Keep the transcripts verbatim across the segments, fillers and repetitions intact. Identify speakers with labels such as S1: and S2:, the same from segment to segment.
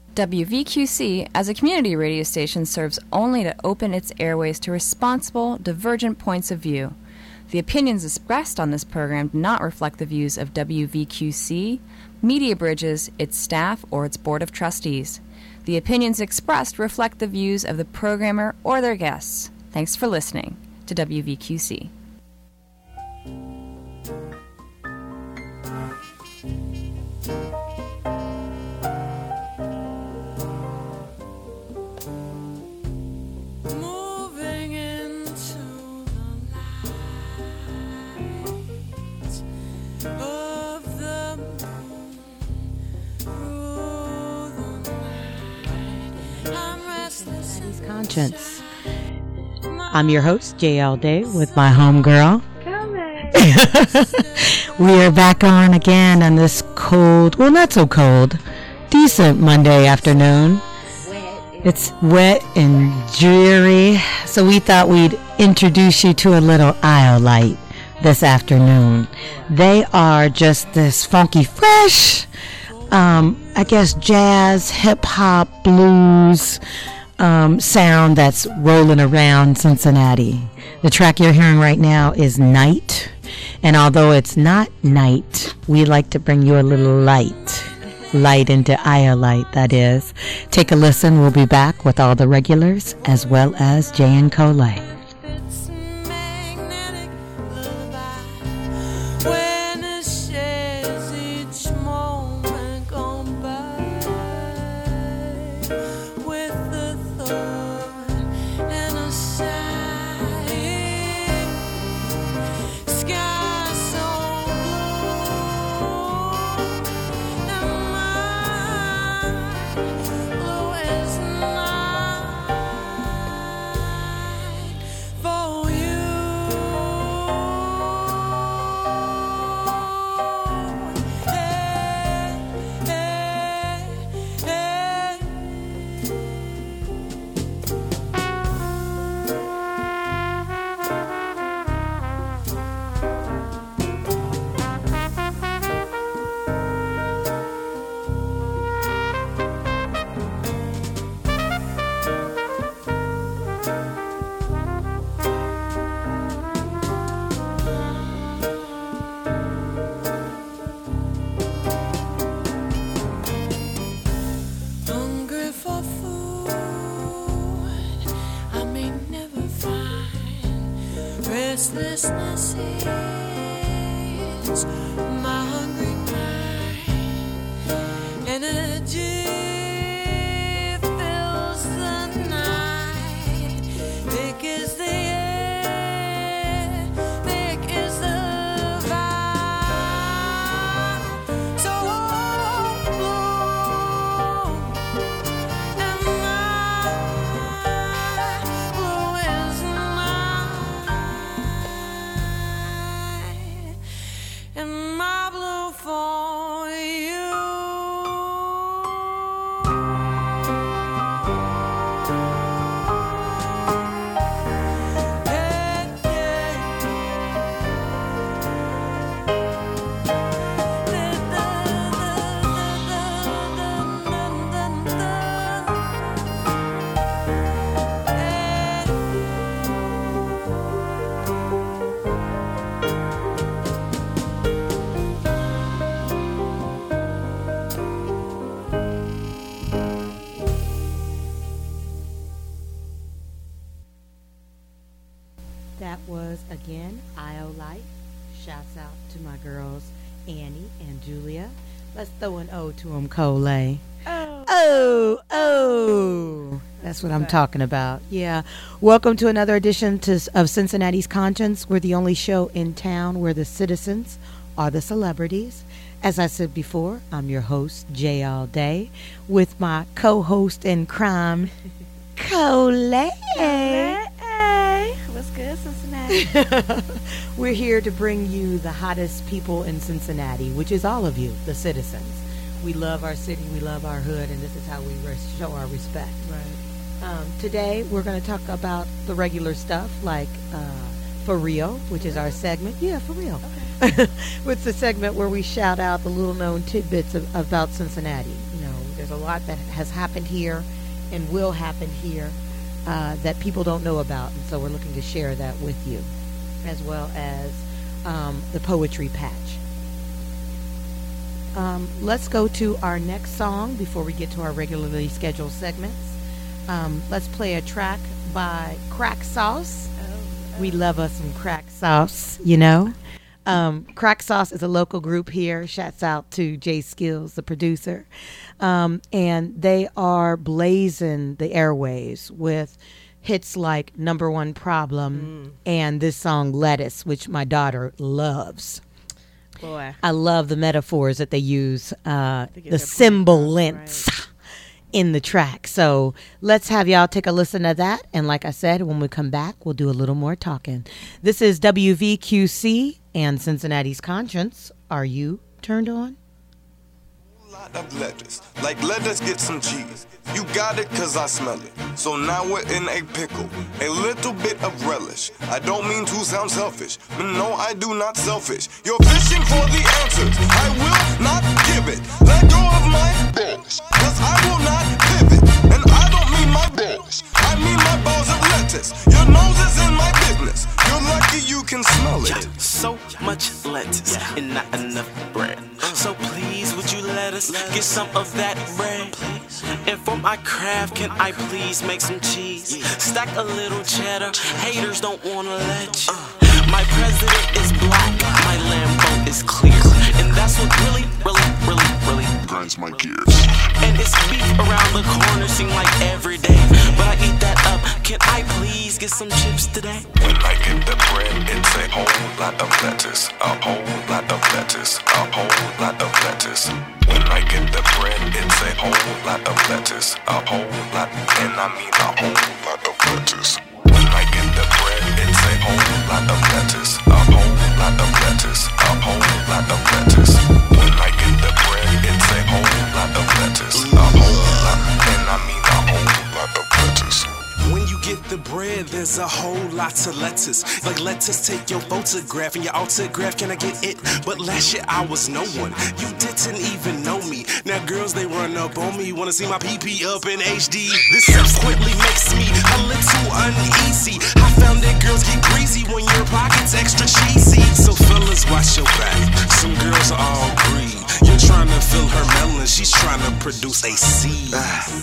S1: W V Q C, as a community radio station, serves only to open its airways to responsible, divergent points of view. The opinions expressed on this program do not reflect the views of W V Q C, Media Bridges, its staff, or its Board of Trustees. The opinions expressed reflect the views of the programmer or their guests. Thanks for listening to W V Q C.
S2: Conscience. I'm your host, J L Day, with my homegirl. We are back on again on this cold, well, not so cold, decent Monday afternoon. It's wet and dreary, so we thought we'd introduce you to a little Iolite this afternoon. They are just this funky, fresh, um, I guess, jazz, hip-hop, blues, Um, sound that's rolling around Cincinnati. The track you're hearing right now is Night, and although it's not night, we like to bring you a little light, light into Iolite, that is. Take a listen. We'll be back with all the regulars as well as Jay and Cole.
S3: Restlessness is my hungry mind. Energy fills the night. Thick is the air, thick is the vibe. So blue and my blue is mine. And my blue for you. Hey, yeah. Da, da, da, da, da, da, da, da. Hey.
S2: That was, again, Iolite. Shouts out to my girls, Annie and Julia. Let's throw an O to them, Cole. Oh, oh, oh. That's what I'm talking about. Yeah. Welcome to another edition to, of Cincinnati's Conscience. We're the only show in town where the citizens are the celebrities. As I said before, I'm your host, J All Day, with my co-host in crime, Cole.
S4: Hey, what's good, Cincinnati?
S2: We're here to bring you the hottest people in Cincinnati, which is all of you, the citizens. We love our city, we love our hood, and this is how we res- show our respect.
S4: Right.
S2: Um, today, we're going to talk about the regular stuff, like uh, For Real, which is our segment. Yeah, For Real. Okay. It's the segment where we shout out the little-known tidbits of, about Cincinnati. You know, there's There's a lot that has happened here and will happen here uh, that people don't know about. And so we're looking to share that with you, as well as um, the Poetry Patch. Um, let's go to our next song before we get to our regularly scheduled segments. Um, let's play a track by Crack Sauce. We love us some Crack Sauce, you know. Um, Crack Sauce is a local group here. Shouts out to Jay Skills, the producer. Um, and they are blazing the airways with hits like Number One Problem mm. and this song Lettuce, which my daughter loves.
S4: Boy.
S2: I love the metaphors that they use, uh, the symbol lengths right. in the track. So let's have y'all take a listen to that. And like I said, when we come back, we'll do a little more talking. This is W V Q C and Cincinnati's Conscience. Are you turned on?
S5: Lot of lettuce, like lettuce get some cheese. You got it cause I smell it. So now we're in a pickle, a little bit of relish. I don't mean to sound selfish, but no, I do not selfish. You're fishing for the answers, I will not give it. Let go of my balls, cause I will not pivot. And I don't mean my balls, I mean my balls of lettuce. Your nose is in my business, you're lucky you can smell it.
S6: Yeah, so much lettuce yeah. and not enough bread. So please would you let us get some of that bread? And for my craft, can I please make some cheese? Stack a little cheddar, haters don't wanna let you. My president is black, my Lambo is clear. And that's what really, really, really, really grinds my gears. And it's beef around the corner, seem like every day. But I eat that up, can I please get some chips today?
S5: When I get the bread, it's a whole lot of lettuce. A whole lot of lettuce, a whole lot of lettuce. When I get the bread, it's a whole lot of lettuce. A whole lot, and I mean a whole lot of lettuce. When I get the bread, it's a whole lot of lettuce. A whole lot of lettuce. A whole lot of lettuce. When I get the bread, it's a whole lot of lettuce. A whole lot, and I mean a whole lot of lettuce.
S6: When you get the bread, there's a whole lot of lettuce. Like lettuce, take your photograph and your autograph, can I get it? But last year I was no one, you didn't even know me. Now girls, they run up on me, wanna see my P P up in H D. This subsequently makes me a little uneasy. I found that girls get greasy when your pocket's extra cheesy. So fellas, watch your back, some girls are all greed. You're trying to fill her melon, she's trying to produce a seed.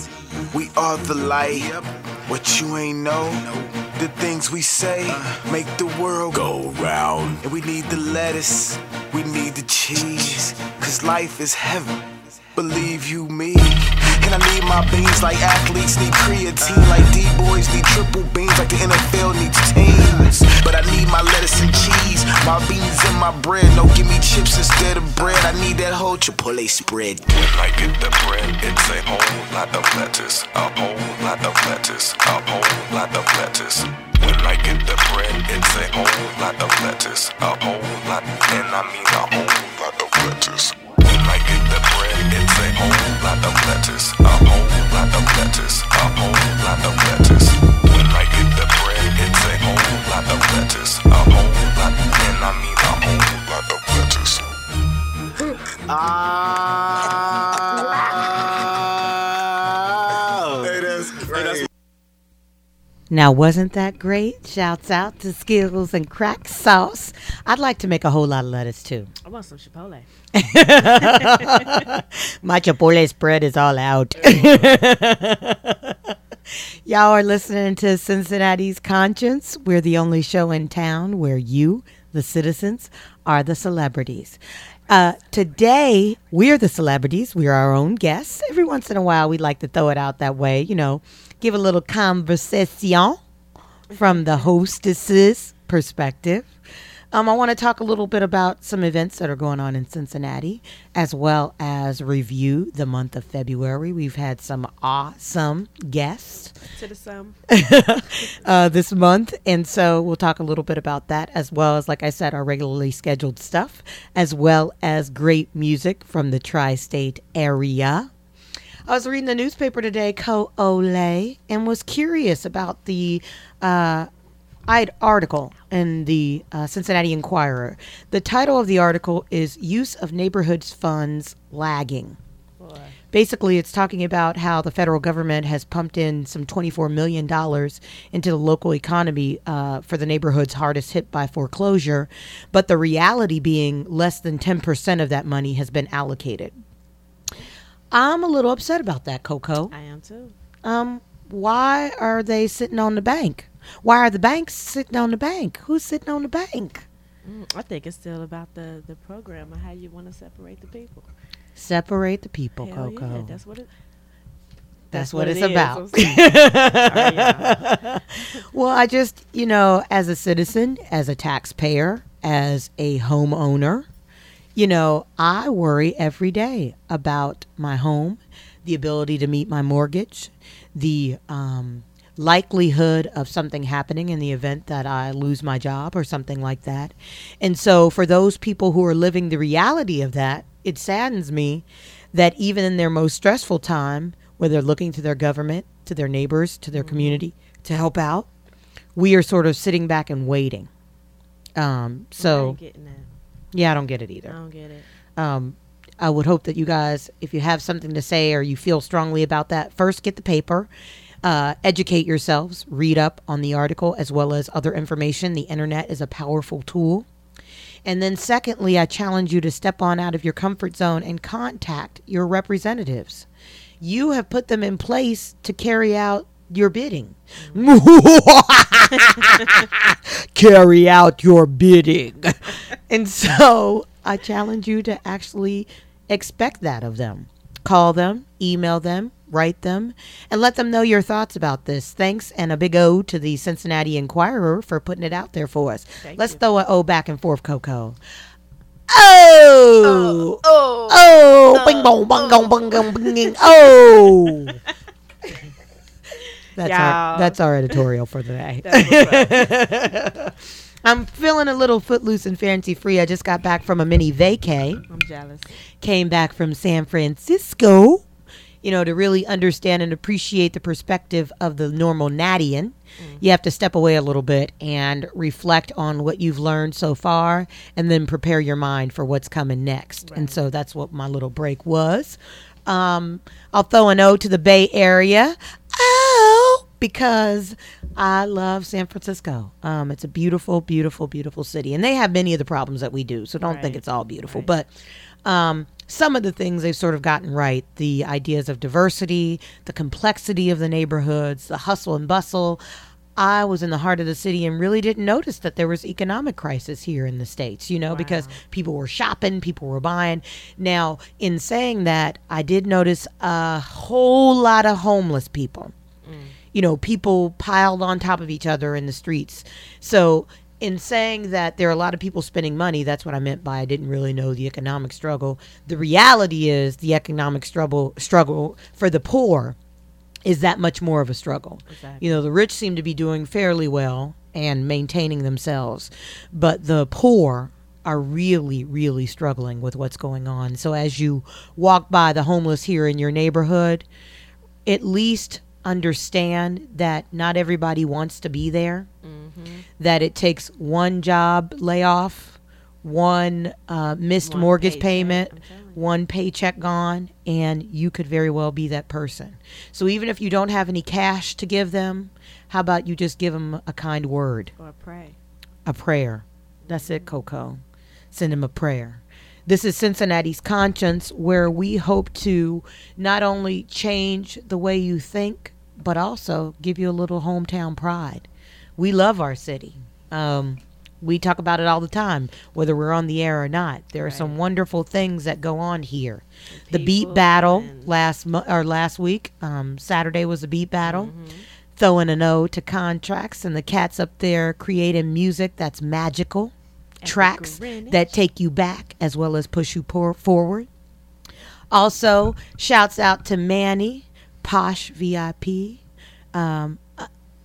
S5: We are the light, what you ain't know. The things we say make the world go round. And we need the lettuce, we need the cheese, cause life is heaven, believe you me. And I need my beans like athletes need creatine, like D-boys need triple beans, like the N F L needs teams. But I need my lettuce and cheese, my beans and my bread. No, give me chips instead of bread, I need that whole Chipotle spread. When I get the bread, it's a whole lot of lettuce. A whole lot of lettuce. A whole lot of lettuce. When I get the bread, it's a whole lot of lettuce. A whole lot, and I mean a whole lot of lettuce. When I get the bread, it's a whole lot of lettuce. A whole lot of lettuce. A whole lot of lettuce. When I get the bread, it's a whole lot of lettuce. A whole lot, and I mean a whole lot of lettuce. Ah. Hey, that's crazy.
S2: Now, wasn't that great? Shouts out to Skills and Crack Sauce. I'd like to make a whole lot of lettuce, too.
S4: I want some Chipotle.
S2: My Chipotle spread is all out. Y'all are listening to Cincinnati's Conscience. We're the only show in town where you, the citizens, are the celebrities. Uh, today, we're the celebrities. We're our own guests. Every once in a while, we like to throw it out that way, you know, give a little conversation from the hostess's perspective. Um, I want to talk a little bit about some events that are going on in Cincinnati, as well as review the month of February. We've had some awesome guests
S4: To the sum.
S2: uh, this month, and so we'll talk a little bit about that, as well as, like I said, our regularly scheduled stuff, as well as great music from the tri-state area. I was reading the newspaper today, Co-Ole, and was curious about the uh, I article in the uh, Cincinnati Enquirer. The title of the article is "Use of Neighborhoods Funds Lagging."
S4: Boy.
S2: Basically, it's talking about how the federal government has pumped in some twenty-four million dollars into the local economy uh, for the neighborhoods hardest hit by foreclosure. But the reality being less than ten percent of that money has been allocated. I'm a little upset about that, Coco.
S4: I am too.
S2: Um, why are they sitting on the bank? Why are the banks sitting on the bank? Who's sitting on the bank?
S4: Mm, I think it's still about the, the program and how you want to separate the people.
S2: Separate the people,
S4: Hell
S2: Coco.
S4: yeah, that's what it.
S2: That's what it's
S4: it is.
S2: about.
S4: I'm sorry, y'all.
S2: Well, I just, you know, as a citizen, as a taxpayer, as a homeowner, you know, I worry every day about my home, the ability to meet my mortgage, the um, likelihood of something happening in the event that I lose my job or something like that. And so for those people who are living the reality of that, it saddens me that even in their most stressful time, where they're looking to their government, to their neighbors, to their community to help out, we are sort of sitting back and waiting. Um,
S4: I
S2: so,
S4: ain't getting that.
S2: yeah, I don't get it either.
S4: I don't get it.
S2: Um, I would hope that you guys, if you have something to say or you feel strongly about that, first get the paper, uh, educate yourselves, read up on the article as well as other information. The internet is a powerful tool. And then secondly, I challenge you to step on out of your comfort zone and contact your representatives. You have put them in place to carry out your bidding. Carry out your bidding. And so I challenge you to actually expect that of them. Call them, email them, write them, and let them know your thoughts about this. Thanks, and a big O to the Cincinnati Enquirer for putting it out there for us.
S4: Thank
S2: Let's
S4: you.
S2: throw an O back and forth, Coco. Oh!
S4: Oh,
S2: Oh! Bing bong bong gong bong gong bing. Oh! That's our
S4: Y'all.
S2: that's our editorial for the day.
S4: that's what's up.
S2: I'm feeling a little footloose and fancy free. I just got back from a mini vacay.
S4: I'm jealous.
S2: Came back from San Francisco, you know, to really understand and appreciate the perspective of the normal Natian. You have to step away a little bit and reflect on what you've learned so far and then prepare your mind for what's coming next. And
S4: Right.
S2: so that's what my little break was. Um, I'll throw an O to the Bay Area. Oh, because I love San Francisco. Um, it's a beautiful, beautiful, beautiful city. And they have many of the problems that we do. So don't think
S4: Right.
S2: it's all beautiful.
S4: Right.
S2: But um, some of the things they've sort of gotten right, the ideas of diversity, the complexity of the neighborhoods, the hustle and bustle. I was in the heart of the city and really didn't notice that there was economic crisis here in the States, you know, because
S4: Wow.
S2: people were shopping, people were buying. Now, in saying that, I did notice a whole lot of homeless people. You know, people piled on top of each other in the streets. So in saying that there are a lot of people spending money, that's what I meant by I didn't really know the economic struggle. The reality is the economic struggle struggle for the poor is that much more of a struggle.
S4: Exactly.
S2: You know, the rich seem to be doing fairly well and maintaining themselves, but the poor are really, really struggling with what's going on. So as you walk by the homeless here in your neighborhood, at least understand that not everybody wants to be there, that it takes one job layoff, one uh, missed
S4: One
S2: mortgage
S4: paycheck,
S2: payment,
S4: I'm telling you.
S2: one paycheck gone, and you could very well be that person. So even if you don't have any cash to give them, how about you just give them a kind word,
S4: Or pray.
S2: a prayer. That's it, Coco. Send them a prayer. This is Cincinnati's Conscience, where we hope to not only change the way you think, but also give you a little hometown pride. We love our city. Um, we talk about it all the time, whether we're on the air or not. There are some
S4: Right.
S2: wonderful things that go on here. The beat
S4: people
S2: battle
S4: and-
S2: last mo- or last week, um, Saturday was a beat battle.
S4: Mm-hmm.
S2: Throwing an O to contracts and the cats up there creating music that's magical.
S4: And
S2: Tracks
S4: Greenwich.
S2: that take you back as well as push you por- forward. Also, shouts out to Manny, Posh V I P, um, uh,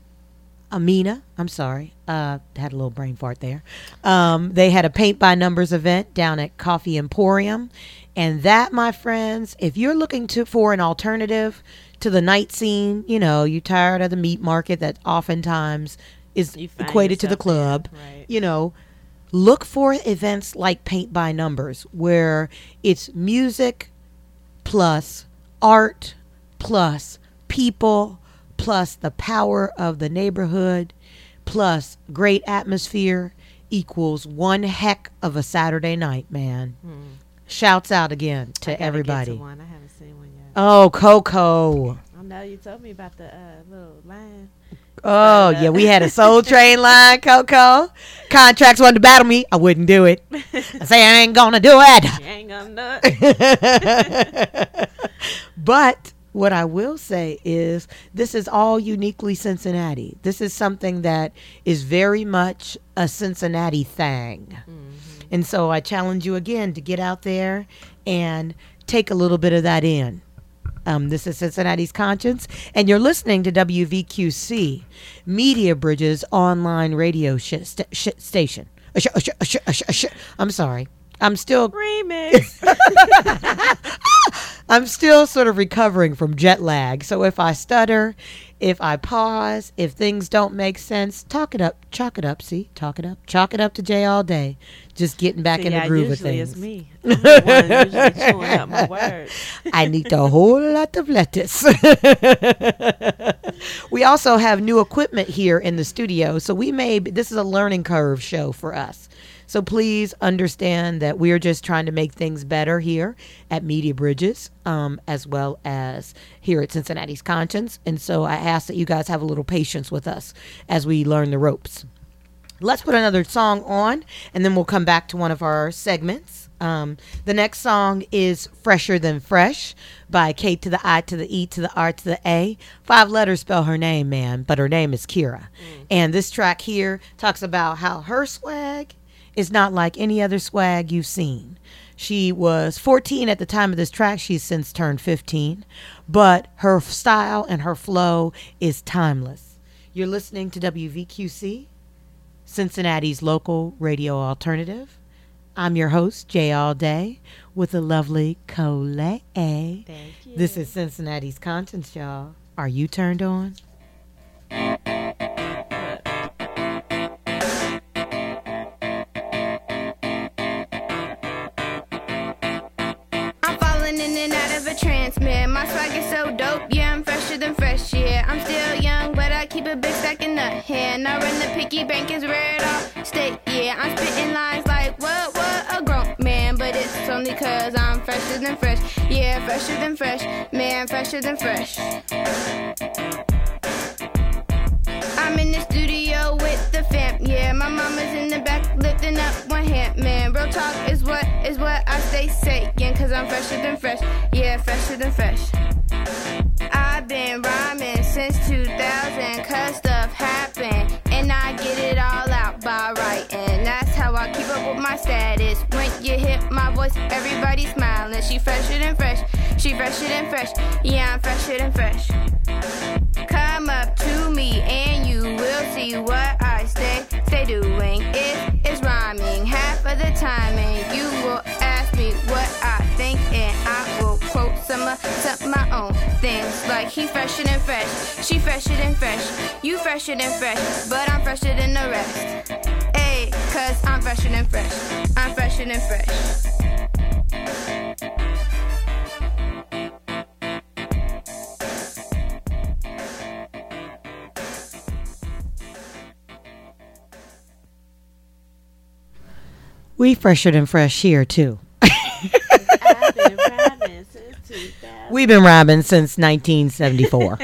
S2: Amina. I'm sorry, uh, had a little brain fart there. Um, they had a paint by numbers event down at Coffee Emporium, and that, my friends, if you're looking to for an alternative to the night scene, you know, you tired of the meat market that oftentimes is
S4: You find
S2: equated to the
S4: yourself there,
S2: club,
S4: right.
S2: you know. Look for events like Paint by Numbers, where it's music, plus art plus people plus the power of the neighborhood plus great atmosphere equals one heck of a Saturday night, man.
S4: Hmm.
S2: Shouts out again to
S4: I gotta get
S2: everybody.
S4: to one. I haven't seen one yet.
S2: Oh, Coco.
S4: I know you told me about the uh, little line.
S2: Oh, yeah, we had a Soul Train line, Coco. Contracts wanted to battle me. I wouldn't do it. I say I ain't gonna do it.
S4: You ain't gonna do it.
S2: But what I will say is this is all uniquely Cincinnati. This is something that is very much a Cincinnati thing. Mm-hmm. And so I challenge you again to get out there and take a little bit of that in. Um, this is Cincinnati's Conscience, and you're listening to W V Q C, Media Bridges online radio sh- st- sh- station. Uh, sh- uh, sh- uh, sh- uh, sh- uh, sh- I'm sorry. I'm still
S4: Remix.
S2: I'm still sort of recovering from jet lag. So if I stutter, if I pause, if things don't make sense, talk it up, chalk it up. See, talk it up, chalk it up to Jay all day. Just getting back
S4: See,
S2: in
S4: yeah,
S2: the groove of
S4: usually
S2: things.
S4: it's me. I'm the one usually chewing up my words.
S2: I need a whole lot of lettuce. We also have new equipment here in the studio, so we may. This is a learning curve show for us. So please understand that we're just trying to make things better here at Media Bridges, um, as well as here at Cincinnati's Conscience. And so I ask that you guys have a little patience with us as we learn the ropes. Let's put another song on, and then we'll come back to one of our segments. Um, the next song is Fresher Than Fresh by K to the I to the E to the R to the A. Five letters spell her name, man, but her name is Kira. Mm. And this track here talks about how her swag is not like any other swag you've seen. She was fourteen at the time of this track. She's since turned fifteen. But her style and her flow is timeless. You're listening to W V Q C, Cincinnati's local radio alternative. I'm your host, Jay All Day, with the lovely Colette.
S4: Thank you.
S2: This is Cincinnati's Conscience, y'all. Are you turned on?
S7: Trance, man, my swag is so dope, yeah, I'm fresher than fresh, yeah. I'm still young, but I keep a big stack in the hand. I run the piggy bank, is where it all stay, yeah. I'm spitting lines like, what, what, a grown man, but it's only cause I'm fresher than fresh, yeah, fresher than fresh, man, fresher than fresh. I'm in the studio with the fam, yeah, my mama's in the back lifting up one hand, man. Real talk is what, is what I stay saying, cause I'm fresher than fresh, yeah, fresher than fresh. I've been rhyming since two thousand, cause stuff happened, and I get it all out by writing. That's how I keep up with my status. When you hear my voice, everybody smiling. She fresher than fresh, she fresher than fresh, yeah, I'm fresher than fresh. Come up to me and you will see what I stay, stay doing. It is rhyming half of the time, and you will ask me what I think, and I will quote some of, some of my own things. Like he fresher than fresh, she fresher than fresh, you fresher than fresh, but I'm fresher than the rest. Hey, cause I'm fresher than fresh, I'm fresher than fresh.
S2: We fresher than fresh here, too.
S4: I've been rhyming since two thousand.
S2: We've been rhyming since nineteen seventy-four.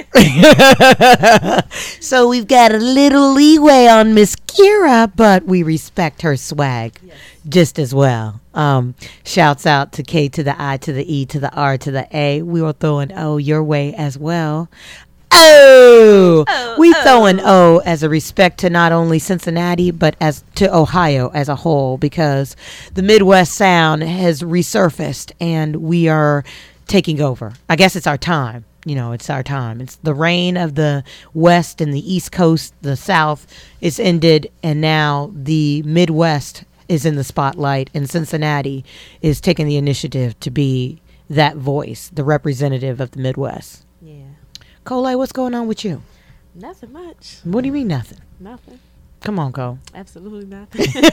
S2: So we've got a little leeway on Miss Kira, but we respect her swag
S4: Yes.
S2: just as well. Um, shouts out to K to the I to the E to the R to the A. We will throw an O your way as well. Oh,
S4: Oh,
S2: we
S4: oh.
S2: throw an O as a respect to not only Cincinnati, but as to Ohio as a whole, because the Midwest sound has resurfaced and we are taking over. I guess it's our time. You know, it's our time. It's the reign of the West and the East Coast, the South is ended, and now the Midwest is in the spotlight, and Cincinnati is taking the initiative to be that voice, the representative of the Midwest.
S4: Yeah.
S2: Cole, what's going on with you?
S4: Nothing much.
S2: What do you mean nothing?
S4: Nothing.
S2: Come on, Cole.
S4: Absolutely not.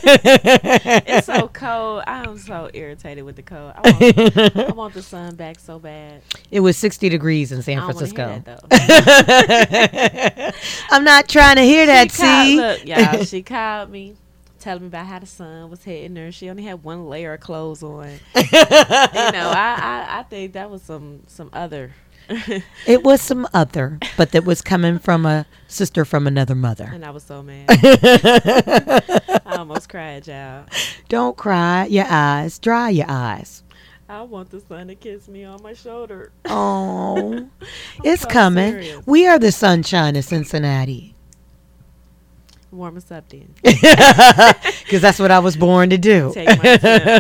S4: It's so cold. I'm so irritated with the cold. I want, I want the sun back so bad.
S2: It was sixty degrees in San
S4: I don't wanna
S2: Francisco.
S4: hear that, though.
S2: I'm not trying to hear that,
S4: She called-
S2: see?
S4: Look, y'all, she called me, telling me about how the sun was hitting her. She only had one layer of clothes on. you know, I, I, I think that was some some other.
S2: It was some other, but that was coming from a sister from another mother.
S4: And I was so mad. I almost cried, y'all.
S2: Don't cry. Your eyes. Dry your eyes.
S4: I want the sun to kiss me on my shoulder.
S2: Oh, it's
S4: so
S2: coming.
S4: serious.
S2: We are the sunshine of Cincinnati.
S4: Warm us up then.
S2: Because that's what I was born to do.
S4: Take my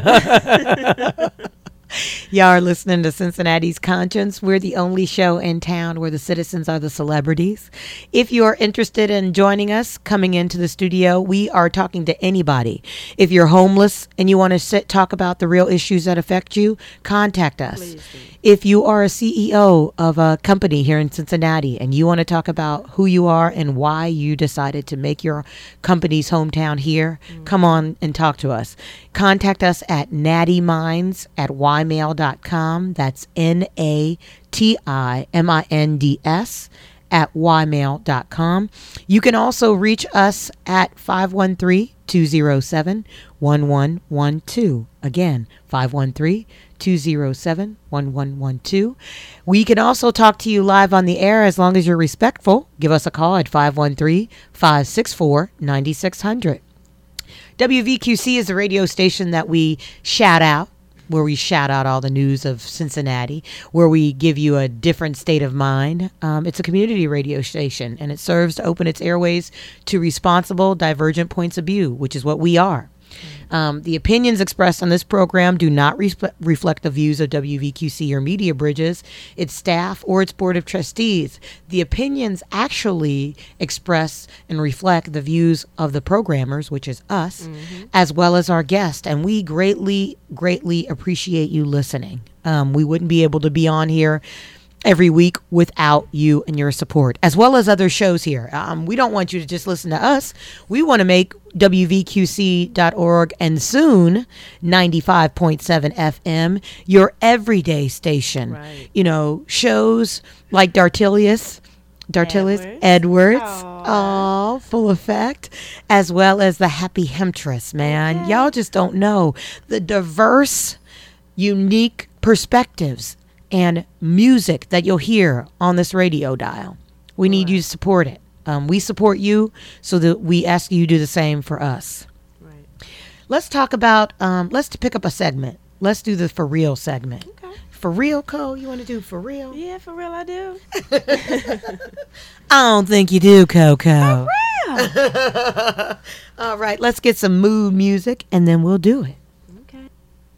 S4: tip.
S2: Y'all are listening to Cincinnati's Conscience. We're the only show in town where the citizens are the celebrities. If you are interested in joining us, coming into the studio, we are talking to anybody. If you're homeless and you want to sit, talk about the real issues that affect you, contact us.
S4: Please do.
S2: If you are a C E O of a company here in Cincinnati and you want to talk about who you are and why you decided to make your company's hometown here, mm. come on and talk to us. Contact us at nattyminds at ymail dot com. That's N A T I M I N D S at ymail dot com. You can also reach us at five one three, two zero seven, one one one two. Again, five one three, two zero seven, one one one two. We can also talk to you live on the air as long as you're respectful. Give us a call at five one three, five six four, nine six zero zero. W V Q C is a radio station that we shout out, where we shout out all the news of Cincinnati, where we give you a different state of mind. Um, it's a community radio station, and it serves to open its airways to responsible, divergent points of view, which is what we are. Um, the opinions expressed on this program do not re- reflect the views of W V Q C or Media Bridges, its staff, or its board of trustees. The opinions actually express and reflect the views of the programmers, which is us, mm-hmm. as well as our guest. And we greatly, greatly appreciate you listening. Um, we wouldn't be able to be on here every week without you and your support, as well as other shows here. Um, we don't want you to just listen to us. We want to make W V Q C dot org and soon ninety-five point seven F M your everyday station.
S4: Right.
S2: You know, shows like Dartilius, Dartilius
S4: Edwards.
S2: Edwards, oh, full effect, as well as the Happy Hemtress, man.
S4: Okay.
S2: Y'all just don't know the diverse, unique perspectives and music that you'll hear on this radio dial. We need you to support it. Um, we support you, so that we ask you to do the same for us.
S4: Right.
S2: Let's talk about, um, let's pick up a segment. Let's do the For Real segment.
S4: Okay.
S2: For real, Cole? You want to do For Real?
S4: Yeah, for real, I do.
S2: I don't think you do, Coco.
S4: For real.
S2: All right, let's get some mood music, and then we'll do it.
S4: Okay.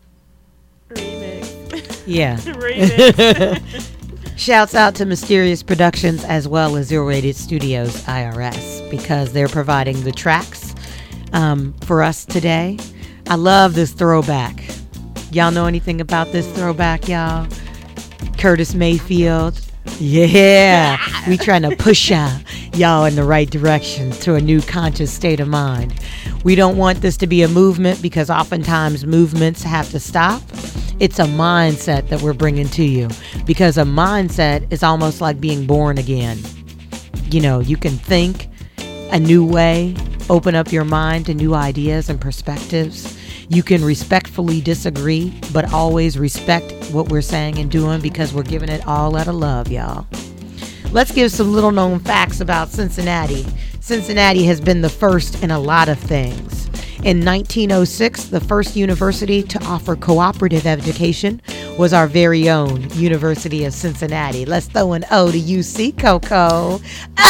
S4: Remix.
S2: Yeah.
S4: Remix.
S2: Shouts out to Mysterious Productions as well as Zero Rated Studios I R S, because they're providing the tracks um, for us today. I love this throwback. Y'all know anything about this throwback, y'all? Curtis Mayfield. Yeah. We trying to push y'all, y'all in the right direction to a new conscious state of mind. We don't want this to be a movement, because oftentimes movements have to stop. It's a mindset that we're bringing to you, because a mindset is almost like being born again. You know, you can think a new way, open up your mind to new ideas and perspectives. You can respectfully disagree, but always respect what we're saying and doing, because we're giving it all out of love, y'all. Let's give some little known facts about Cincinnati. Cincinnati has been the first in a lot of things. In nineteen oh six, the first university to offer cooperative education was our very own University of Cincinnati. Let's throw an O to U C, Coco.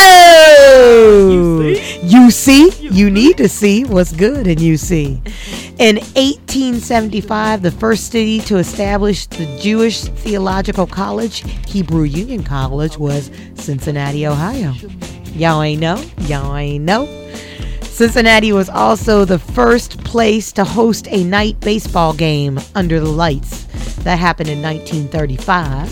S2: Oh! U C? You need to see what's good in U C. In eighteen seventy-five, the first city to establish the Jewish Theological College, Hebrew Union College, was Cincinnati, Ohio. Y'all ain't know? Y'all ain't know? Cincinnati was also the first place to host a night baseball game under the lights. That happened in nineteen thirty-five.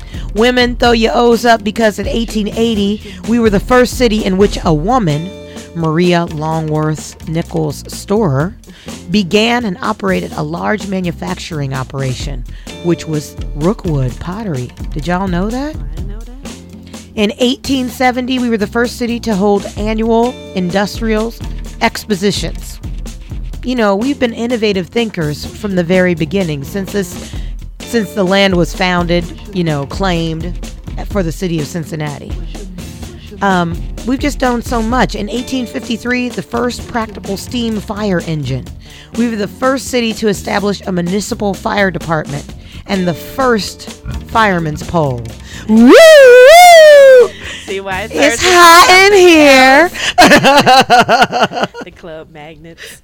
S2: Women, throw your O's up, because in eighteen eighty, we were the first city in which a woman Maria Longworth Nichols Storer, began and operated a large manufacturing operation, which was Rookwood Pottery. Did y'all know that?
S4: I didn't know that.
S2: In eighteen seventy, we were the first city to hold annual industrials expositions. You know, we've been innovative thinkers from the very beginning, since this, since the land was founded, you know, claimed for the city of Cincinnati. Um, we've just done so much. In eighteen fifty-three, the first practical steam fire engine. We were the first city to establish a municipal fire department and the first fireman's pole. Woo!
S4: See why it's,
S2: It's
S4: Thursday?
S2: hot in here.
S4: The club magnets.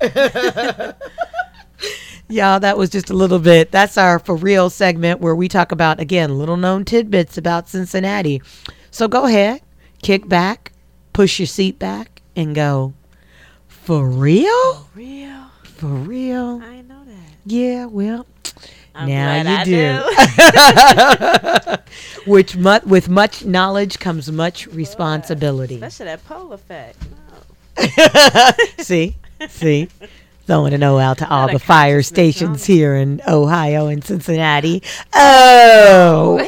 S2: Y'all, that was just a little bit. That's our For Real segment where we talk about, again, little known tidbits about Cincinnati. So go ahead, kick back, push your seat back, and go, for real?
S4: Real.
S2: For real?
S4: I didn't know that.
S2: Yeah, well,
S4: I'm
S2: now
S4: glad
S2: you
S4: I
S2: do. Which mu- with much knowledge comes much responsibility.
S4: Especially that pole effect. No.
S2: See? See? Throwing a no out to all
S4: Not a
S2: the fire
S4: consciousness
S2: stations
S4: drama.
S2: here in Ohio and Cincinnati. Oh!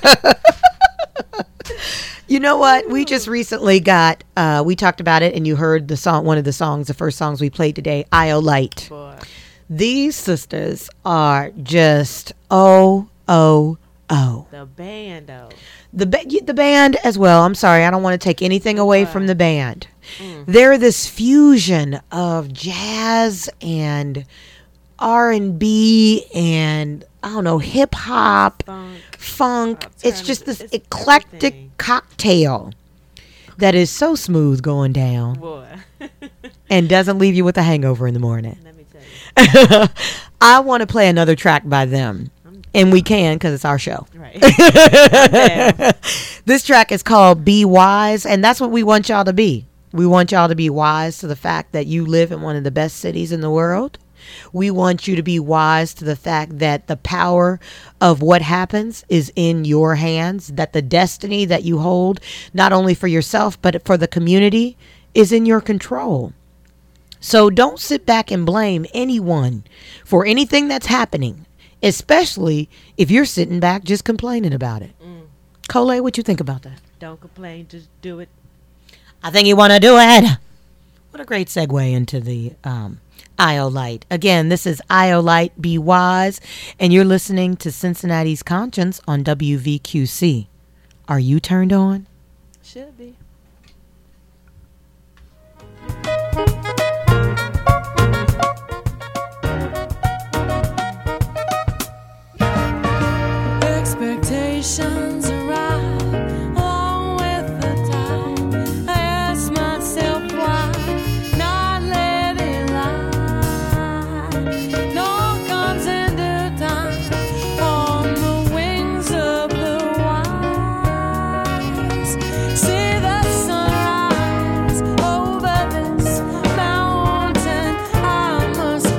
S2: You know what? We just recently got, uh, we talked about it, and you heard the song, one of the songs, the first songs we played today, Io Light.
S4: Boy.
S2: These sisters are just oh, oh, oh.
S4: The band, though.
S2: The ba- the band as well. I'm sorry, I don't want to take anything away from the band. They're this fusion of jazz and R and B and I don't know, hip hop,
S4: Funk.
S2: funk. It's just this
S4: It's
S2: eclectic
S4: everything.
S2: cocktail that is so smooth going down
S4: Boy.
S2: and doesn't leave you with a hangover in the morning.
S4: Let me tell you.
S2: I want to play another track by them. And we can because it's our show.
S4: Right. Damn.
S2: This track is called Be Wise, and that's what we want y'all to be. We want y'all to be wise to the fact that you live in one of the best cities in the world. We want you to be wise to the fact that the power of what happens is in your hands, that the destiny that you hold, not only for yourself, but for the community, is in your control. So don't sit back and blame anyone for anything that's happening, especially if you're sitting back just complaining about it.
S4: Mm.
S2: Cole, what you think about that?
S4: Don't complain. Just do it.
S2: I think you want to do it. What a great segue into the um, Io Light. Again, this is Io Light, Be Wise, and you're listening to Cincinnati's Conscience on W V Q C. Are you turned on?
S4: Should be.
S3: Expectations arrive along with the tide. I ask myself why not let it lie. No comes in due time on the wings of the wise. See the sunrise over this mountain I must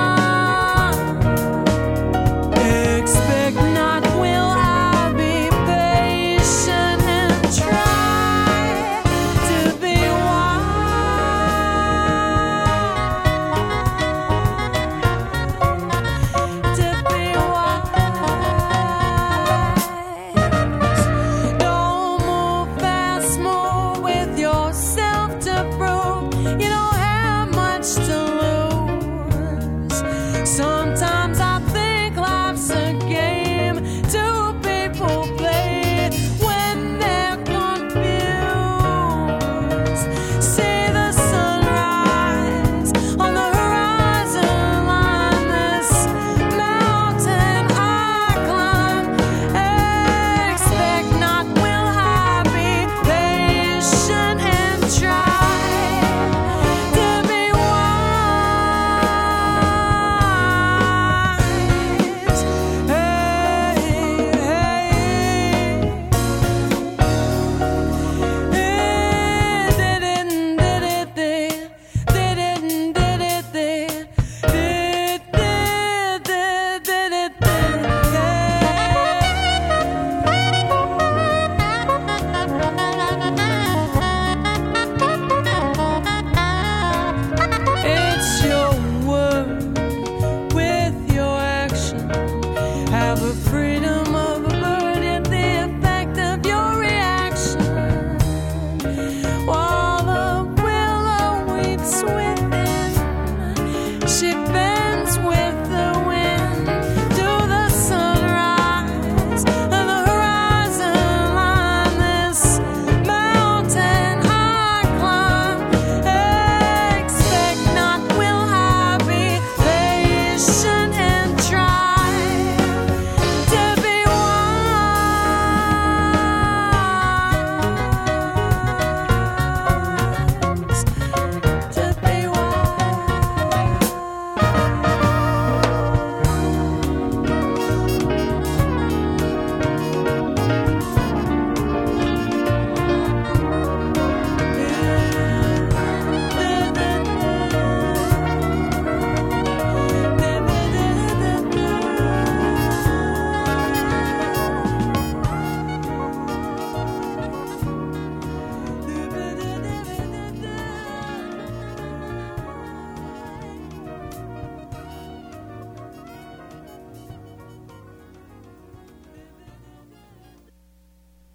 S3: climb. Expect not will I be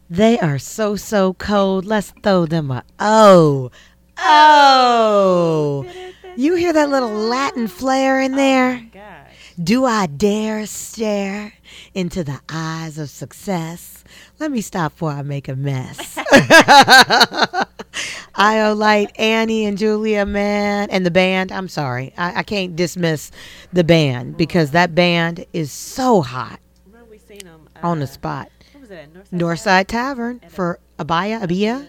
S2: They are so, so cold. Let's throw them a oh. Oh. You hear that little Latin flair in there?
S4: Gosh.
S2: Do I dare stare into the eyes of success? Let me stop before I make a mess. Iolite, Annie, and Julia, man, and the band. I'm sorry. I, I can't dismiss the band because that band is so hot
S4: Remember we seen them uh,
S2: on the spot.
S4: What was it at Northside?
S2: Northside Tavern for Abaya, Abia.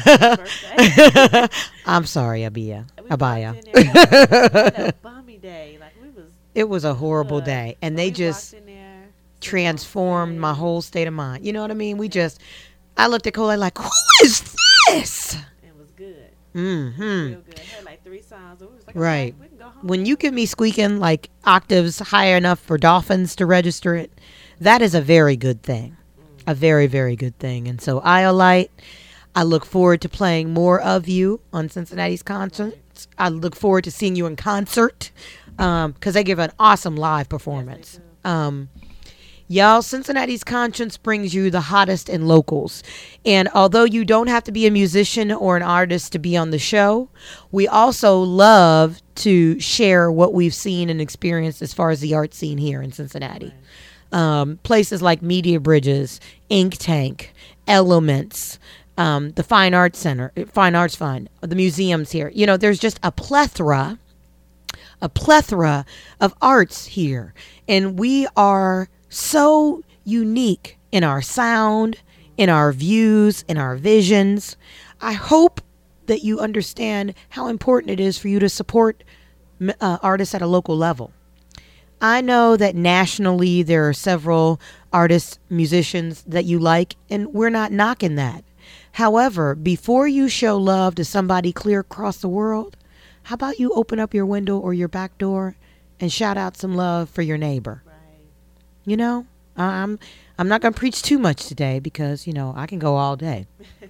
S4: Birthday.
S2: I'm sorry, Abia.
S4: We
S2: Abaya.
S4: walked in there, like, we had a bummy day. Like we was.
S2: It was a horrible
S4: good.
S2: day, and
S4: But
S2: they
S4: we
S2: just
S4: walked in there,
S2: transformed my whole state of mind. You know what I mean? We just, I looked at Cole like, who is this?
S4: It was good.
S2: Mm-hmm.
S4: Real good. Had like three songs. It was like,
S2: Right.
S4: okay, we can go home.
S2: When you get me squeaking like octaves high enough for dolphins to register it, that is a very good thing. A very, very good thing. And so, Iolite, I look forward to playing more of you on Cincinnati's concerts. I look forward to seeing you in concert because they give an awesome live performance. Um, y'all, Cincinnati's Conscience brings you the hottest in locals. And although you don't have to be a musician or an artist to be on the show, we also love to share what we've seen and experienced as far as the art scene here in Cincinnati. Um, places like Media Bridges, Ink Tank, Elements, um, the Fine Arts Center, Fine Arts Fund, the museums here. You know, there's just a plethora, a plethora of arts here. And we are so unique in our sound, in our views, in our visions. I hope that you understand how important it is for you to support uh, artists at a local level. I know that nationally there are several artists, musicians that you like, and we're not knocking that. However, before you show love to somebody clear across the world, how about you open up your window or your back door and shout out some love for your neighbor?
S4: Right.
S2: You know, I'm I'm not going to preach too much today because, you know, I can go all day.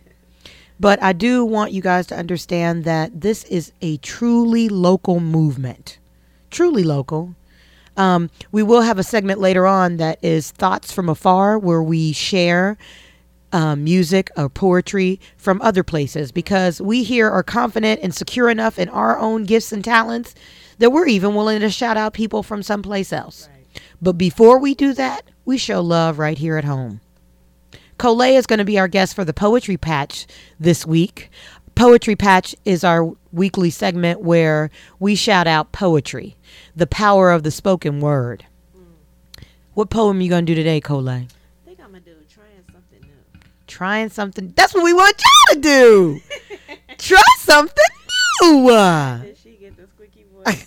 S2: But I do want you guys to understand that this is a truly local movement. Truly local. Um, we will have a segment later on that is Thoughts from Afar, where we share um, music or poetry from other places, because we here are confident and secure enough in our own gifts and talents that we're even willing to shout out people from someplace else. Right. But before we do that, we show love right here at home. Coley is going to be our guest for the Poetry Patch this week. Poetry Patch is our weekly segment where we shout out poetry, the power of the spoken word. Mm. What poem you going to do today, Coley?
S4: I think I'm going to do Trying Something New.
S2: Trying something. That's what we want y'all to do. Try something new.
S4: Did she get the squeaky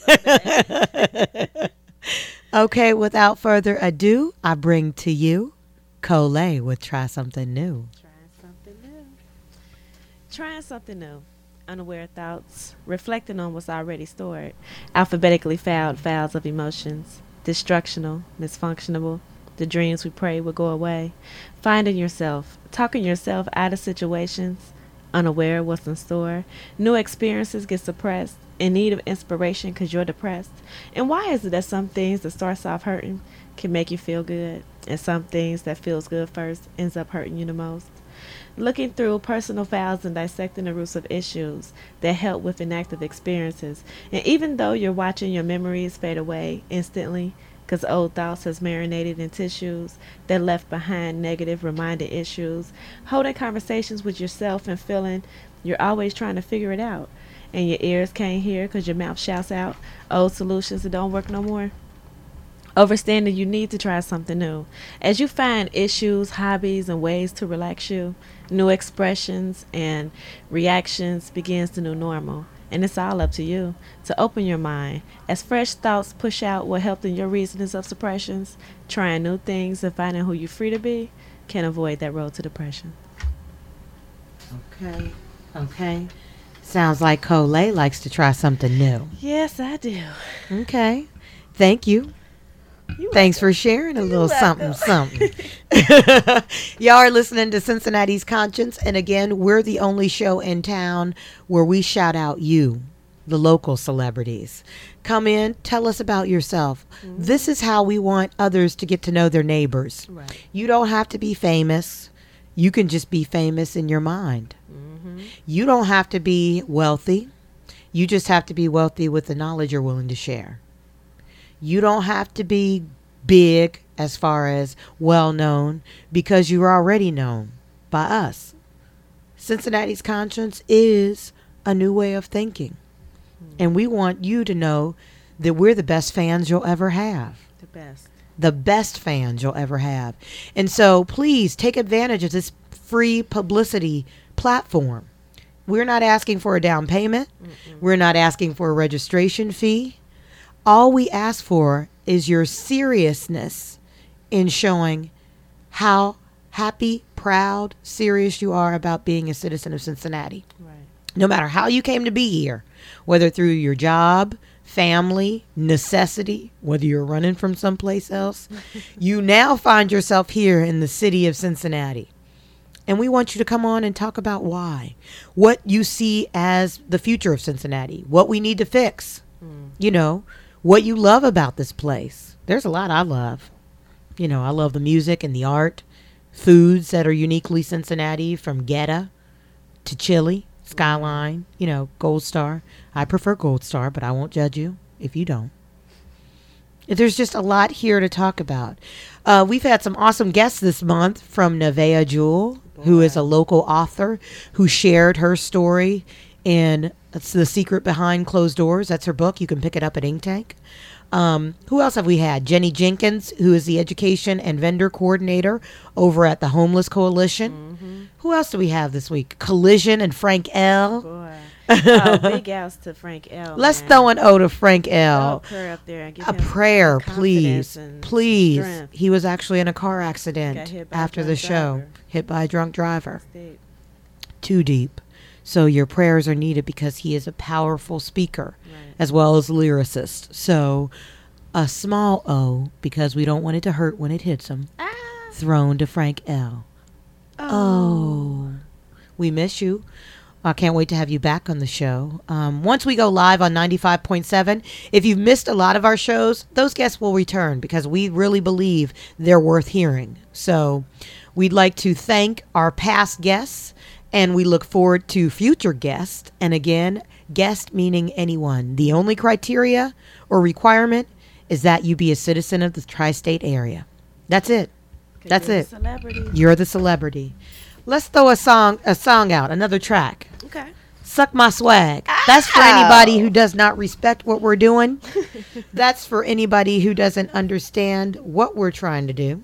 S4: voice?
S2: Okay, without further ado, I bring to you Coley with Try Something New.
S4: Trying something new. Trying something new. Unaware thoughts, reflecting on what's already stored, alphabetically filed files of emotions, destructional, misfunctionable, the dreams we pray will go away, finding yourself, talking yourself out of situations, unaware of what's in store, new experiences get suppressed, in need of inspiration because you're depressed. And why is it that some things that starts off hurting can make you feel good, and some things that feels good first ends up hurting you the most? Looking through personal files and dissecting the roots of issues that help with inactive experiences. And even though you're watching your memories fade away instantly because old thoughts has marinated in tissues that left behind negative reminder issues, holding conversations with yourself and feeling you're always trying to figure it out, and your ears can't hear because your mouth shouts out old solutions that don't work no more. Understanding you need to try something new. As you find issues, hobbies, and ways to relax you, new expressions and reactions begins the new normal. And it's all up to you to open your mind. As fresh thoughts push out what helped in your reasonings of suppressions, trying new things and finding who you're free to be can avoid that road to depression.
S2: Okay. Okay. Sounds like Coley likes to try something new.
S4: Yes, I do.
S2: Okay. Thank you.
S4: You
S2: Thanks for sharing a little
S4: welcome.
S2: something, something. Y'all are listening to Cincinnati's Conscience. And again, we're the only show in town where we shout out you, the local celebrities. Come in, tell us about yourself. Mm-hmm. This is how we want others to get to know their neighbors.
S4: Right.
S2: You don't have to be famous. You can just be famous in your mind. Mm-hmm. You don't have to be wealthy. You just have to be wealthy with the knowledge you're willing to share. You don't have to be big as far as well known because you're already known by us. Cincinnati's Conscience is a new way of thinking. Mm-hmm. And we want you to know that we're the best fans you'll ever have.
S4: The best.
S2: The best fans you'll ever have. And so please take advantage of this free publicity platform. We're not asking for a down payment. Mm-mm. We're not asking for a registration fee. All we ask for is your seriousness in showing how happy, proud, serious you are about being a citizen of Cincinnati.
S4: Right.
S2: No matter how you came to be here, whether through your job, family, necessity, whether you're running from someplace else, you now find yourself here in the city of Cincinnati. And we want you to come on and talk about why. What you see as the future of Cincinnati. What we need to fix. Mm. You know, what you love about this place. There's a lot I love. You know, I love the music and the art. Foods that are uniquely Cincinnati, from Geta to chili, Skyline, you know, Gold Star. I prefer Gold Star, but I won't judge you if you don't. There's just a lot here to talk about. Uh, we've had some awesome guests this month from Nevaeh Jewell, Boy. who is a local author who shared her story in That's The Secret Behind Closed Doors. That's her book. You can pick it up at Ink Tank. Um, who else have we had? Jenny Jenkins, who is the education and vendor coordinator over at the Homeless Coalition. Mm-hmm. Who else do we have this week? Collision and Frank L.
S4: Boy. Oh, big outs to Frank L.
S2: Let's
S4: man.
S2: throw an O to Frank L.
S4: Oh, prayer up there and give
S2: a
S4: him
S2: prayer, please, please.
S4: Strength.
S2: He was actually in a car accident after the show,
S4: driver.
S2: hit by a drunk driver. Deep. Too deep. So your prayers are needed because he is a powerful speaker, right, as well as lyricist. So a small O, because we don't want it to hurt when it hits him, ah. thrown to Frank L. Oh. oh. We miss you. I can't wait to have you back on the show. Um, once we go live on ninety-five point seven, if you've missed a lot of our shows, those guests will return because we really believe they're worth hearing. So we'd like to thank our past guests, and we look forward to future guests. And again, guest meaning anyone. The only criteria or requirement is that you be a citizen of the tri-state area. That's it. That's
S4: you're
S2: it.
S4: The celebrity.
S2: You're the celebrity. Let's throw a song a song out, another track.
S4: Okay.
S2: Suck My Swag. Ow. That's for anybody who does not respect what we're doing. That's for anybody who doesn't understand what we're trying to do.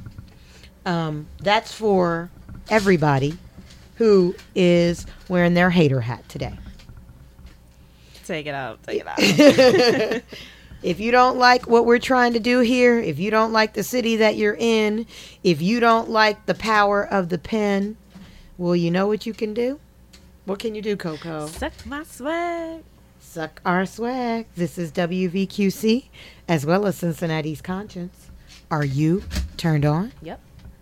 S2: Um, that's for everybody who is wearing their hater hat today.
S4: Take it out. Take it out.
S2: If you don't like what we're trying to do here, if you don't like the city that you're in, if you don't like the power of the pen, well, you know what you can do? What can you do, Coco?
S4: Suck my swag.
S2: Suck our swag. This is W V Q C, as well as Cincinnati's Conscience. Are you turned on?
S4: Yep.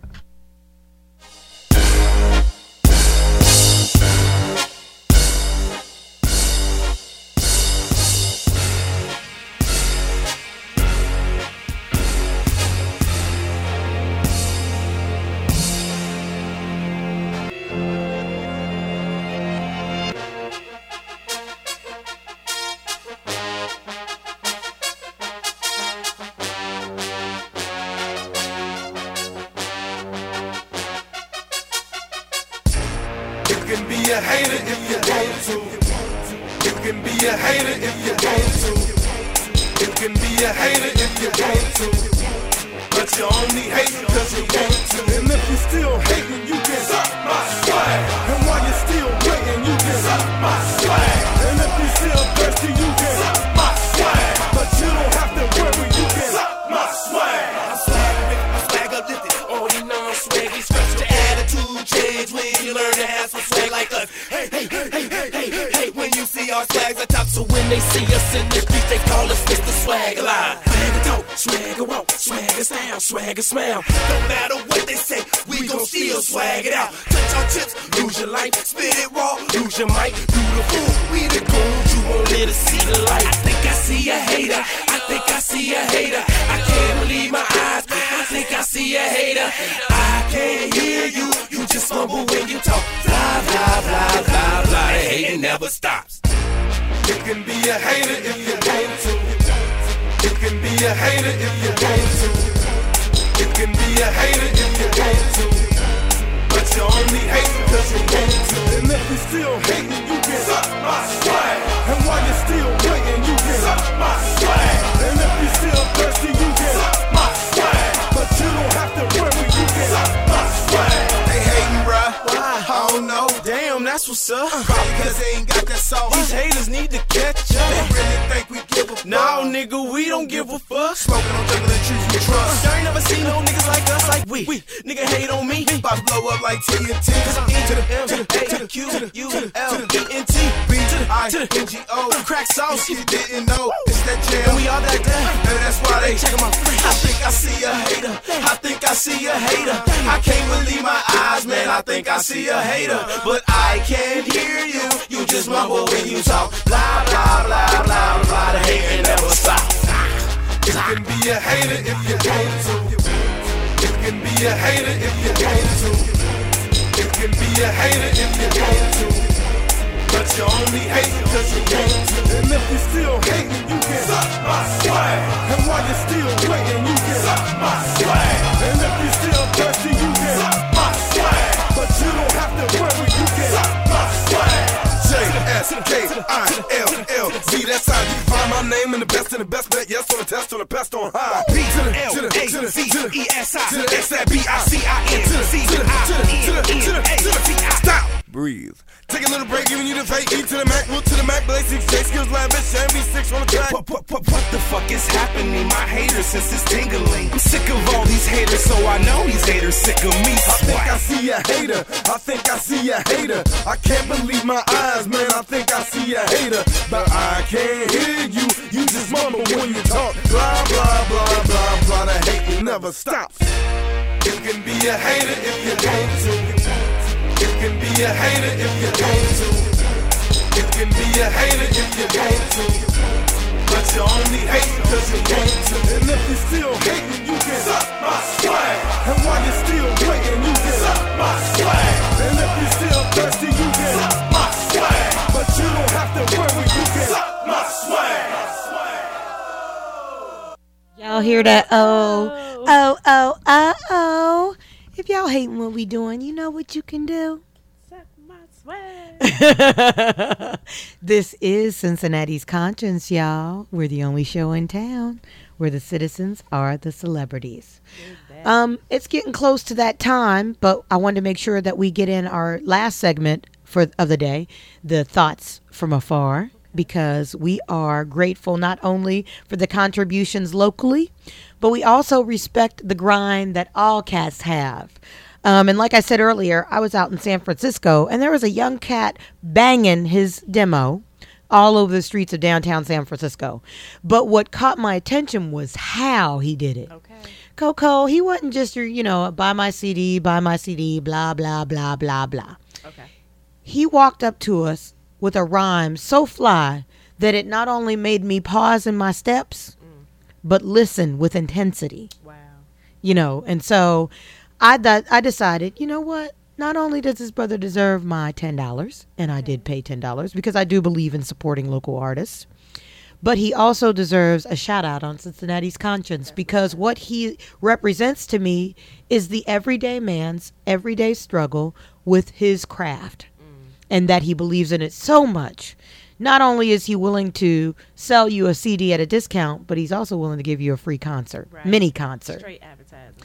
S8: a hater if you want to. You can be a hater if you want to. You can be a hater if you want to. But you only hate because you want to. And if you still hating, you can suck my swag. And while you're still waiting, you can suck my swag. And if you're still thirsty, you can suck my swag. But you don't have to worry, you can suck my swag. I'm swag, I'm swag uplifted. All you know I'm swaggy, stretch your attitude change when you learn to have some swag like us. Hey, hey, hey, hey, hey, hey, hey, hey. When you see our swags on top, so when they see us in the streets, they call us Mister Swag Alive. Swagger talk, swagger walk, swagger style, swagger smile. No matter what they say, we gon' still swag it out. Touch our chips, lose your life, spit it raw, lose your mic, do the fool. We the goons, you won't let us see the light. I think I see a hater, I think I see a hater. I can't believe my eyes, I think I see a hater. I can't hear you, you just just mumble when you talk. Blah, blah, blah, blah, blah. The hating never stops. You can be a hater if you want to. You can be a hater if you want to. You can be a hater if you want to. But you only hate because you want to. And if you still hating, you can suck my swag. And while you're still waiting, you can suck my swag. And if you're still thirsty, you can suck my swag. But you don't have to worry, you can suck my swag.
S5: They hating, bruh.
S6: Why?
S5: I don't know.
S6: Damn, that's what's up.
S5: Probably cause they ain't got that sauce.
S6: These haters need to catch
S5: They
S6: up.
S5: really think we give a fuck.
S6: No, nigga, we don't give a fuck.
S5: Smoking on jungle and trees we trust.
S6: I ain't never seen no niggas like us, like we. we. Nigga hate on me.
S5: About to blow up like T N T.
S6: Cause I'm E to the M to the A to the Q to the U L E N T
S5: B
S6: to the
S5: I
S6: to the
S5: N G O.
S6: crack sauce.
S5: If you didn't know, it's that jam.
S6: And we all that day.
S5: And that's why they
S6: Check my freak.
S5: I think I see a hater. I think I see a hater. I can't believe my eyes, man. I think I see a hater. But I can't hear you. You just mumble when you talk. Blah, blah, blah, blah, blah. The hating never stops.
S8: You can be a hater if you want to. You can be a hater if you want to. You can be a hater if you want to. But you only hate because you want to. And if you still hating, you can suck my swag. And while you're still waiting, you can suck my swag. And if you're still thirsty, you can suck my swag. But you don't have to worry, you can suck my swag.
S5: J S K I L L Z, that's how you find my name in the best in the best bet. Yes, on the test, on the best on high.
S8: P to the L, to the A, to the Z, to the E, S, I, to the X, that B, I, C, I, N, to the C, to the I, to the E, to the E, to the A, to the T, I.
S5: Stop. Breathe. Take a little break, giving you the fake E to the Mac, Will to the Mac, Blaze six, J skills, lavish, M V six on the track.
S8: What, what, what, what the fuck is happening? My haters since it's tingling. I'm sick of all these haters, so I know these haters sick of me.
S5: I think I see a hater. I think I see a hater. I can't believe my eyes, man. I think I see a hater. But I can't hear you. You just mumble when you talk. Blah, blah, blah, blah, blah. The hating never stops.
S8: You can be a hater if you want to. You can be a hater if you want to. You can be a hater if you want to. But you only hate because you want to.
S5: And if you're still hating, you can
S8: Suck my swag.
S5: And while you're still waiting, you can
S8: Suck my swag.
S5: And if you're still thirsty, you can
S8: Suck my swag.
S5: But you don't have to worry, you can
S8: Suck my swag.
S2: Y'all hear that? Oh, oh, oh, oh, oh. If y'all hating what we doing, you know what you can do?
S4: Suck my swag.
S2: This is Cincinnati's Conscience, y'all. We're the only show in town where the citizens are the celebrities. Um, it's getting close to that time, but I wanted to make sure that we get in our last segment for of the day, the thoughts from afar, because we are grateful not only for the contributions locally, but we also respect the grind that all cats have. Um, and like I said earlier, I was out in San Francisco, and there was a young cat banging his demo all over the streets of downtown San Francisco. But what caught my attention was how he did it.
S4: Okay.
S2: Coco, he wasn't just your, you know, buy my C D, buy my C D, blah, blah, blah, blah, blah.
S4: Okay.
S2: He walked up to us with a rhyme so fly that it not only made me pause in my steps, mm. but listen with intensity.
S4: Wow.
S2: You know, and so I th- I decided, you know what? Not only does this brother deserve my ten dollars, and I did pay ten dollars because I do believe in supporting local artists, but he also deserves a shout out on Cincinnati's Conscience, because what he represents to me is the everyday man's everyday struggle with his craft, mm. and that he believes in it so much. Not only is he willing to sell you a C D at a discount, but he's also willing to give you a free concert,
S4: Right.
S2: mini concert.
S4: Straight advertising.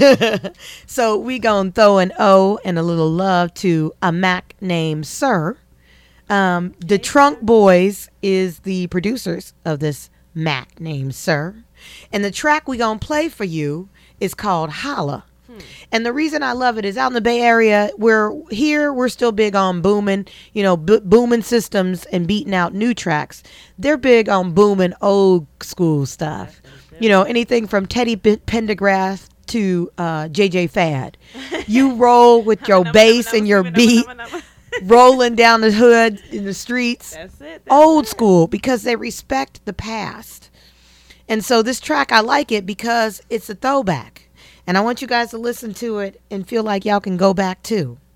S2: So we gonna throw an O and a little love to a Mac named Sir. Um, the Trunk Boys is the producers of this Mac named Sir. And the track we gonna play for you is called Holla. Hmm. And the reason I love it is out in the Bay Area, we're here, we're still big on booming, you know, b- booming systems and beating out new tracks. They're big on booming old school stuff. You know, anything from Teddy P- Pendergrass to uh, J J Fad. You roll with your bass and your beat, rolling down the hood in the streets.
S4: That's it. That's
S2: Old
S4: it.
S2: school, because they respect the past. And so this track, I like it because it's a throwback. And I want you guys to listen to it and feel like y'all can go back too.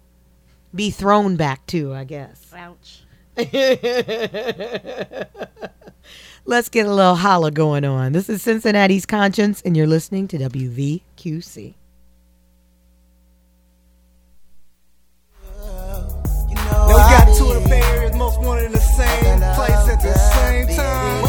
S2: be thrown back to, I guess.
S4: Ouch.
S2: Let's get a little holla going on. This is Cincinnati's Conscience, and you're listening to W V Q C.
S8: Now we got two of the Bay Area's most wanted in the same place at the same time.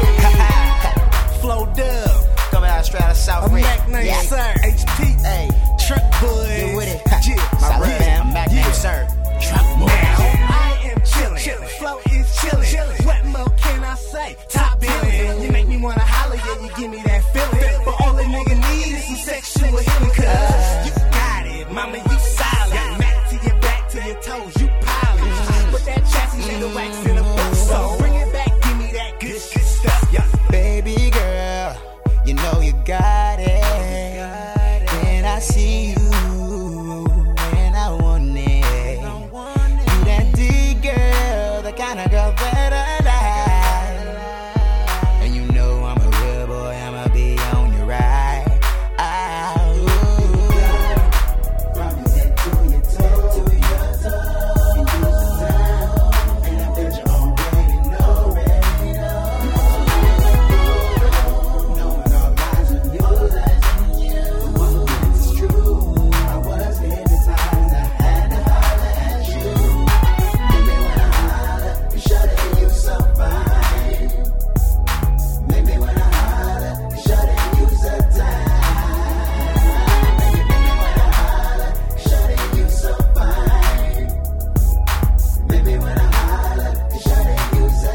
S8: Flow Dub.
S9: Coming out straight out of South
S8: A
S9: Ridge.
S8: Mac named
S9: Yeah.
S8: Sir. H P.
S9: Hey,
S8: Truck Boys.
S9: you with it?
S8: Yeah.
S9: My
S8: Yeah.
S9: fam, Mac
S8: Yeah.
S9: named Sir. Truck
S8: Now
S9: boy.
S8: I am chillin', flow is chillin'. What more can I say? Top billin', you make me wanna holler, yeah, you give me that feeling. But all a nigga need is some sexual healing, cause you got it, mama, you solid. Mac to your back, to your toes, you polished. Put that chassis in the wax in the book, so bring it back, give me that good, good stuff, yeah.
S9: Baby girl, you know you got it. When I see you, when I want it. You that D girl, the kind of girl that I like. And you know I'm a real boy, I'ma be on your ride. Ah, from your head to your toe, to your toe. And you down, and I bet you already know, already know. Knowing all lies of your lies and you. The one when it's true. I was hypnotized, I had to holler at you. Make me wanna holler, and shut it, you so fine. Make me wanna holler, and shut it, you so time. Make me wanna holler, shut it, you so fine. Make me wanna holler, and shut it, you so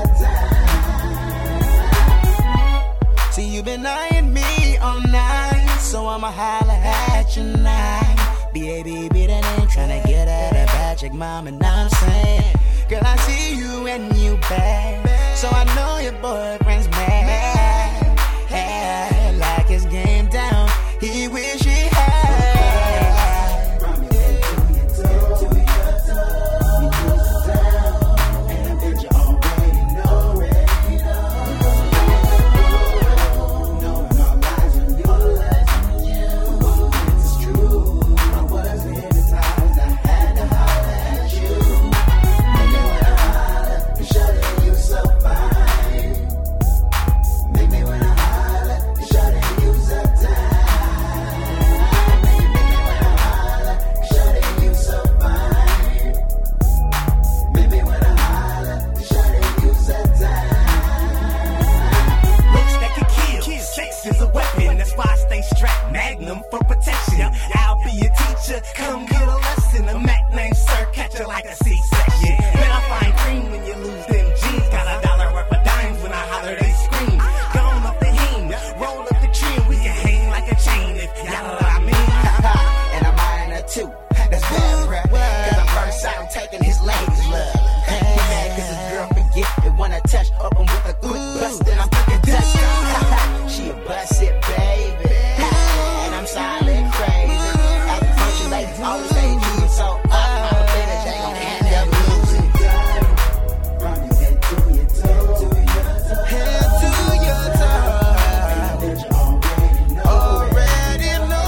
S9: time. See, you been eyeing me all night, so I'ma holler at you now. Baby, be that ain't tryna get at a bad chick, mom, and I'm saying, girl, I see you and you bad, so I know your boyfriend's mad. Hey, like his game down, he wish he had. From your head to your toe, to your toe, you goes down, and I bet you already know, already know. Knowing all lies and your lies and you. The one when it's true, I was hypnotized, I had to holler at you. Make me wanna holler, and shut it, you so fine. Make me wanna holler, and shut it, you so time. Make me wanna holler, and shut it, you so fine. Make me wanna holler, and shut it, you so time.
S8: Looks that can kill. Sex is a weapon, that's why I stay strapped. Magnum for protection. I'll be your teacher, come get a lesson. A Mac named Sir, catch it like a C-section. Man, I find cream when you lose them jeans. Got a dollar worth of dimes when I holler, they scream. Gone up the heme, roll up the tree, and we can hang like a chain if y'all know what I mean.
S9: And I'm buying her too. That's bad, bruh. Cause I'm first out taking his ladies' love. He mad cause his girl forget it when I touch up him with a quick bust, and I'm fucking touch. She a bust it, baby. And I'm silent crazy. At the function, ladies always say you so up. I'm a bitch, they gon' end up losing. From your head to your toe, to your toe, head to your toe. And I bet you already know, already know.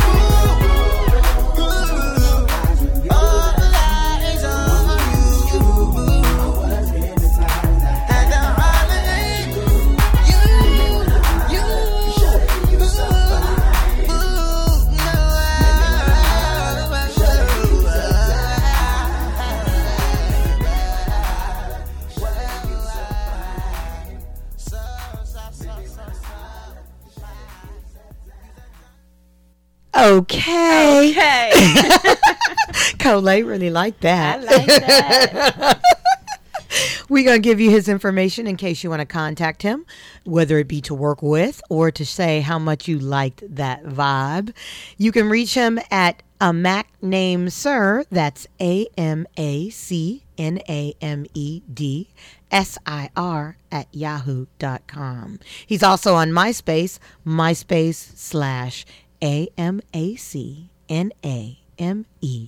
S9: All eyes on you. I was hypnotized, I had to holler at you. You, you, shut it, you so fine. Ooh, no,
S2: Okay.
S4: Okay.
S2: Coley really liked that.
S4: I like that.
S2: We're going to give you his information in case you want to contact him, whether it be to work with or to say how much you liked that vibe. You can reach him at a Mac named Sir. That's A M A C N A M E D S I R at yahoo dot com. He's also on MySpace, MySpace slash A M A C N A M E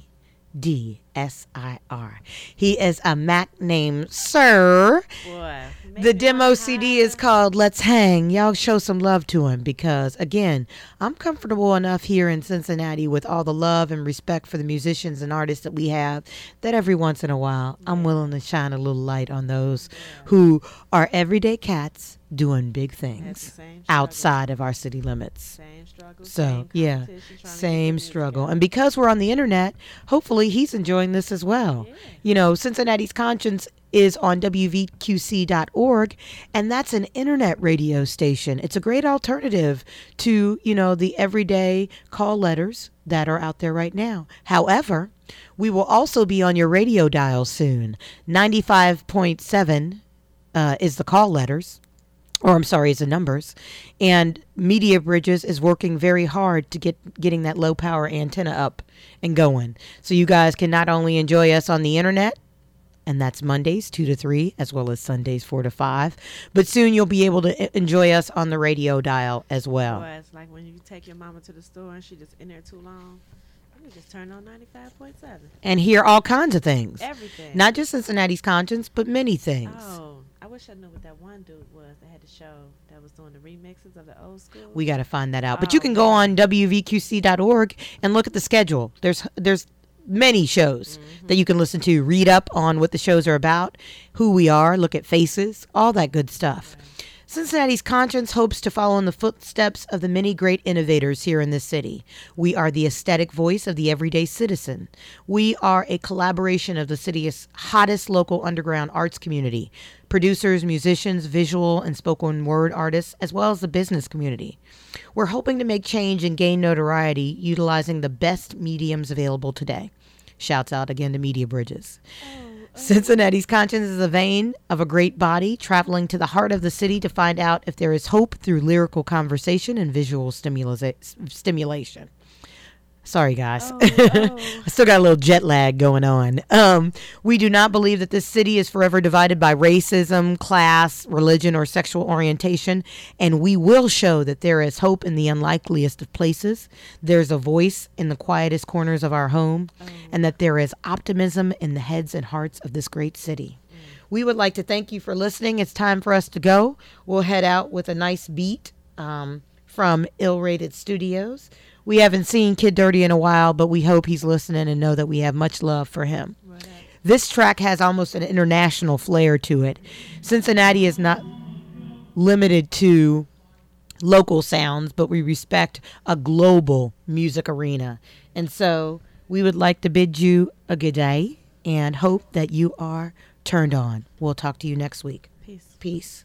S2: D S I R. He is a Mac named Sir.
S4: Boy,
S2: The demo C D is called Let's Hang. Y'all show some love to him because, again, I'm comfortable enough here in Cincinnati with all the love and respect for the musicians and artists that we have that every once in a while I'm willing to shine a little light on those who are everyday cats doing big things outside of our city limits.
S4: Same struggle.
S2: So,
S4: same
S2: yeah,
S4: competition, trying to get
S2: same
S4: the music
S2: struggle.
S4: out.
S2: And because we're on the internet, hopefully he's enjoying this as well.
S4: Yeah.
S2: You know, Cincinnati's Conscience is on W V Q C dot org, and that's an internet radio station. It's a great alternative to, you know, the everyday call letters that are out there right now. However, we will also be on your radio dial soon. ninety-five point seven uh, is the call letters. Or I'm sorry, it's the numbers. And Media Bridges is working very hard to get getting that low power antenna up and going. So you guys can not only enjoy us on the internet, and that's Mondays two to three, as well as Sundays four to five, but soon you'll be able to enjoy us on the radio dial as well.
S4: Boy, it's like when you take your mama to the store and she just in there too long. You just turn on ninety-five point seven.
S2: And hear all kinds of things.
S4: Everything.
S2: Not just Cincinnati's Conscience, but many things.
S4: Oh, I wish I knew what that one dude was that had the show that was doing the remixes of the old school.
S2: We got to find that out. But
S4: Oh,
S2: you can go
S4: man.
S2: on W V Q C dot org and look at the schedule. There's there's many shows
S4: Mm-hmm.
S2: that you can listen to. Read up on what the shows are about, who we are, look at faces, all that good stuff. Cincinnati's Conscience hopes to follow in the footsteps of the many great innovators here in this city. We are the aesthetic voice of the everyday citizen. We are a collaboration of the city's hottest local underground arts community, producers, musicians, visual and spoken word artists, as well as the business community. We're hoping to make change and gain notoriety utilizing the best mediums available today. Shouts out again to Media Bridges. Cincinnati's Conscience is a vein of a great body traveling to the heart of the city to find out if there is hope through lyrical conversation and visual stimula- stimulation. Sorry, guys.
S4: Oh, oh.
S2: I still got a little jet lag going on. Um, we do not believe that this city is forever divided by racism, class, religion, or sexual orientation, and we will show that there is hope in the unlikeliest of places. There's a voice in the quietest corners of our home,
S4: Oh.
S2: and that there is optimism in the heads and hearts of this great city. We would like to thank you for listening. It's time for us to go. We'll head out with a nice beat um, from Ill Rated Studios. We haven't seen Kid Dirty in a while, but we hope he's listening and know that we have much love for him.
S4: Right.
S2: This track has almost an international flair to it. Cincinnati is not limited to local sounds, but we respect a global music arena. And so we would like to bid you a good day and hope that you are turned on. We'll talk to you next week.
S4: Peace.
S2: Peace.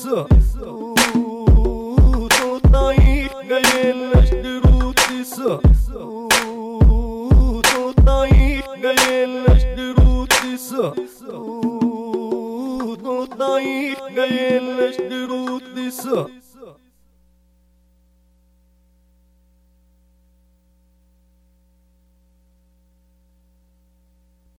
S8: تسا طايح جايين اشتروا تسا طايح جايين اشتروا تسا طايح جايين اشتروا تسا